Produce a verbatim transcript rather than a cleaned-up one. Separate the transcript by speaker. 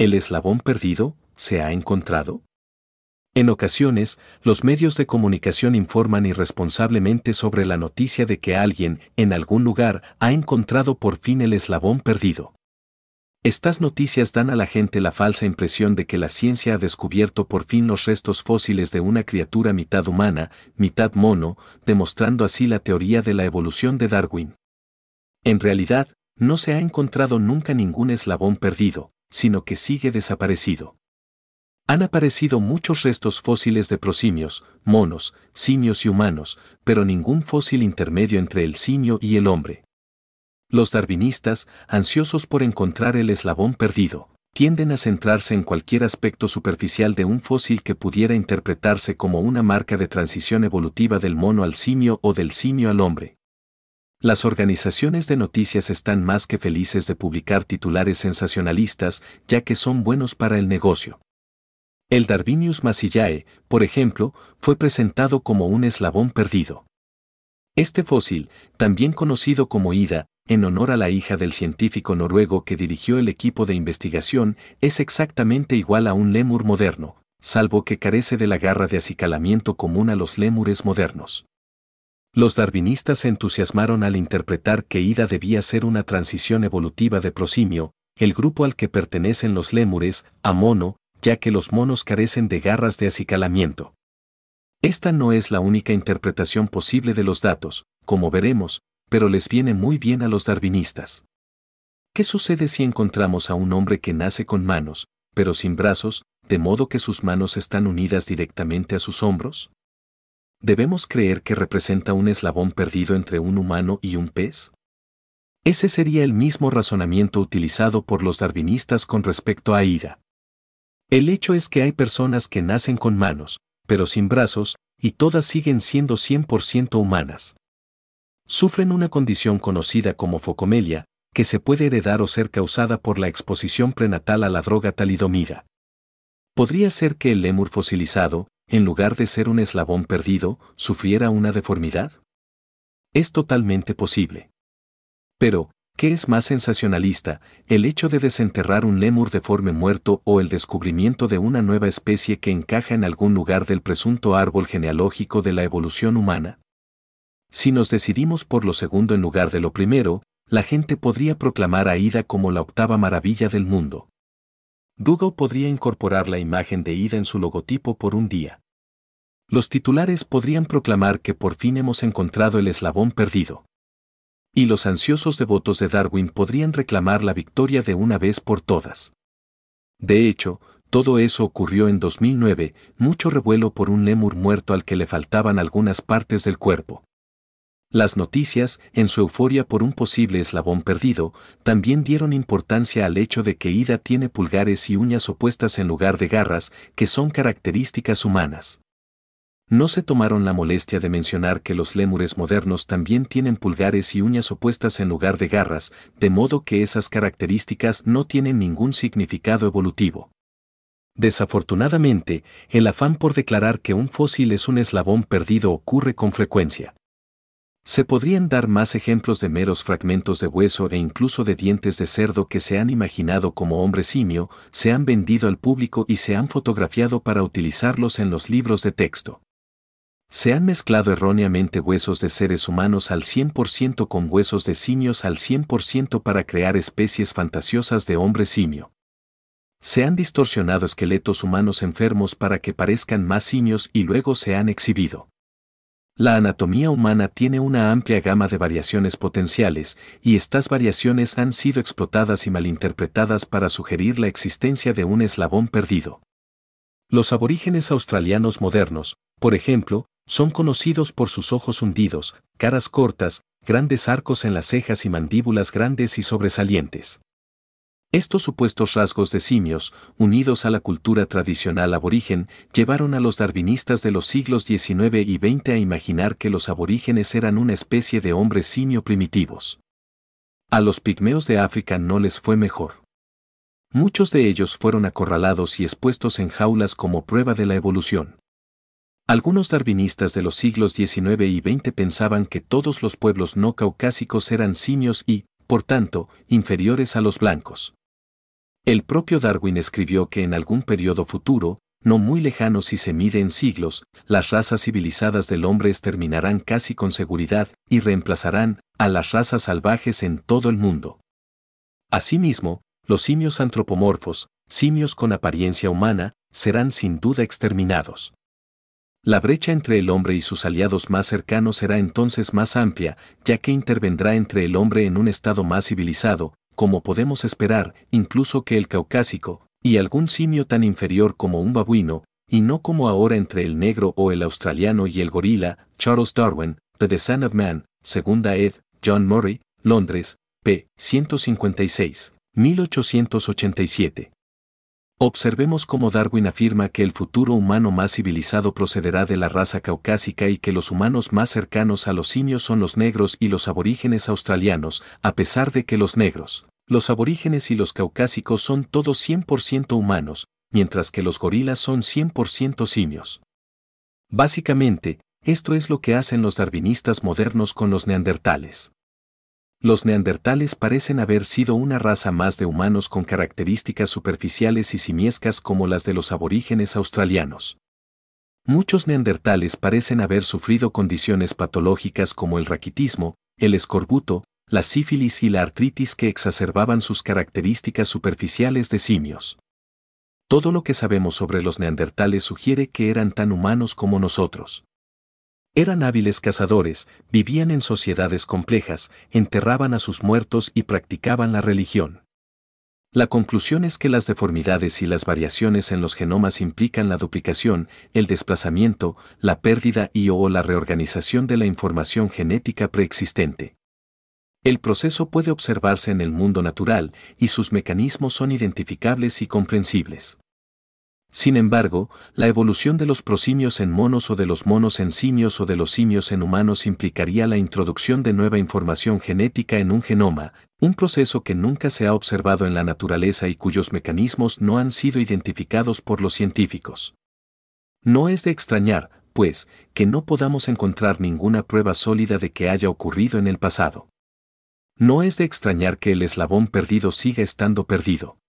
Speaker 1: ¿El eslabón perdido se ha encontrado? En ocasiones, los medios de comunicación informan irresponsablemente sobre la noticia de que alguien, en algún lugar, ha encontrado por fin el eslabón perdido. Estas noticias dan a la gente la falsa impresión de que la ciencia ha descubierto por fin los restos fósiles de una criatura mitad humana, mitad mono, demostrando así la teoría de la evolución de Darwin. En realidad, no se ha encontrado nunca ningún eslabón perdido, sino que sigue desaparecido. Han aparecido muchos restos fósiles de prosimios, monos, simios y humanos, pero ningún fósil intermedio entre el simio y el hombre. Los darwinistas, ansiosos por encontrar el eslabón perdido, tienden a centrarse en cualquier aspecto superficial de un fósil que pudiera interpretarse como una marca de transición evolutiva del mono al simio o del simio al hombre. Las organizaciones de noticias están más que felices de publicar titulares sensacionalistas, ya que son buenos para el negocio. El Darwinius massillae, por ejemplo, fue presentado como un eslabón perdido. Este fósil, también conocido como Ida, en honor a la hija del científico noruego que dirigió el equipo de investigación, es exactamente igual a un lémur moderno, salvo que carece de la garra de acicalamiento común a los lémures modernos. Los darwinistas se entusiasmaron al interpretar que Ida debía ser una transición evolutiva de prosimio, el grupo al que pertenecen los lémures, a mono, ya que los monos carecen de garras de acicalamiento. Esta no es la única interpretación posible de los datos, como veremos, pero les viene muy bien a los darwinistas. ¿Qué sucede si encontramos a un hombre que nace con manos, pero sin brazos, de modo que sus manos están unidas directamente a sus hombros? ¿Debemos creer que representa un eslabón perdido entre un humano y un pez? Ese sería el mismo razonamiento utilizado por los darwinistas con respecto a Ida. El hecho es que hay personas que nacen con manos, pero sin brazos, y todas siguen siendo cien por ciento humanas. Sufren una condición conocida como focomelia, que se puede heredar o ser causada por la exposición prenatal a la droga talidomida. ¿Podría ser que el lémur fosilizado, en lugar de ser un eslabón perdido, sufriera una deformidad? Es totalmente posible. Pero, ¿qué es más sensacionalista, el hecho de desenterrar un lémur deforme muerto o el descubrimiento de una nueva especie que encaja en algún lugar del presunto árbol genealógico de la evolución humana? Si nos decidimos por lo segundo en lugar de lo primero, la gente podría proclamar a Ida como la octava maravilla del mundo. Google podría incorporar la imagen de Ida en su logotipo por un día. Los titulares podrían proclamar que por fin hemos encontrado el eslabón perdido. Y los ansiosos devotos de Darwin podrían reclamar la victoria de una vez por todas. De hecho, todo eso ocurrió en dos mil nueve, mucho revuelo por un lémur muerto al que le faltaban algunas partes del cuerpo. Las noticias, en su euforia por un posible eslabón perdido, también dieron importancia al hecho de que Ida tiene pulgares y uñas opuestas en lugar de garras, que son características humanas. No se tomaron la molestia de mencionar que los lémures modernos también tienen pulgares y uñas opuestas en lugar de garras, de modo que esas características no tienen ningún significado evolutivo. Desafortunadamente, el afán por declarar que un fósil es un eslabón perdido ocurre con frecuencia. Se podrían dar más ejemplos de meros fragmentos de hueso e incluso de dientes de cerdo que se han imaginado como hombre simio, se han vendido al público y se han fotografiado para utilizarlos en los libros de texto. Se han mezclado erróneamente huesos de seres humanos al cien por ciento con huesos de simios al cien por ciento para crear especies fantasiosas de hombre simio. Se han distorsionado esqueletos humanos enfermos para que parezcan más simios y luego se han exhibido. La anatomía humana tiene una amplia gama de variaciones potenciales, y estas variaciones han sido explotadas y malinterpretadas para sugerir la existencia de un eslabón perdido. Los aborígenes australianos modernos, por ejemplo, son conocidos por sus ojos hundidos, caras cortas, grandes arcos en las cejas y mandíbulas grandes y sobresalientes. Estos supuestos rasgos de simios, unidos a la cultura tradicional aborigen, llevaron a los darwinistas de los siglos diecinueve y veinte a imaginar que los aborígenes eran una especie de hombres simio primitivos. A los pigmeos de África no les fue mejor. Muchos de ellos fueron acorralados y expuestos en jaulas como prueba de la evolución. Algunos darwinistas de los siglos diecinueve y veinte pensaban que todos los pueblos no caucásicos eran simios y, por tanto, inferiores a los blancos. El propio Darwin escribió que en algún periodo futuro, no muy lejano si se mide en siglos, las razas civilizadas del hombre exterminarán casi con seguridad y reemplazarán a las razas salvajes en todo el mundo. Asimismo, los simios antropomorfos, simios con apariencia humana, serán sin duda exterminados. La brecha entre el hombre y sus aliados más cercanos será entonces más amplia, ya que intervendrá entre el hombre en un estado más civilizado, como podemos esperar, incluso que el caucásico, y algún simio tan inferior como un babuino, y no como ahora entre el negro o el australiano y el gorila. Charles Darwin, The Design of Man, segunda ed., John Murray, Londres, p. ciento cincuenta y seis, mil ochocientos ochenta y siete. Observemos cómo Darwin afirma que el futuro humano más civilizado procederá de la raza caucásica y que los humanos más cercanos a los simios son los negros y los aborígenes australianos, a pesar de que los negros, los aborígenes y los caucásicos son todos cien por ciento humanos, mientras que los gorilas son cien por ciento simios. Básicamente, esto es lo que hacen los darwinistas modernos con los neandertales. Los neandertales parecen haber sido una raza más de humanos con características superficiales y simiescas como las de los aborígenes australianos. Muchos neandertales parecen haber sufrido condiciones patológicas como el raquitismo, el escorbuto, la sífilis y la artritis que exacerbaban sus características superficiales de simios. Todo lo que sabemos sobre los neandertales sugiere que eran tan humanos como nosotros. Eran hábiles cazadores, vivían en sociedades complejas, enterraban a sus muertos y practicaban la religión. La conclusión es que las deformidades y las variaciones en los genomas implican la duplicación, el desplazamiento, la pérdida y o la reorganización de la información genética preexistente. El proceso puede observarse en el mundo natural y sus mecanismos son identificables y comprensibles. Sin embargo, la evolución de los prosimios en monos o de los monos en simios o de los simios en humanos implicaría la introducción de nueva información genética en un genoma, un proceso que nunca se ha observado en la naturaleza y cuyos mecanismos no han sido identificados por los científicos. No es de extrañar, pues, que no podamos encontrar ninguna prueba sólida de que haya ocurrido en el pasado. No es de extrañar que el eslabón perdido siga estando perdido.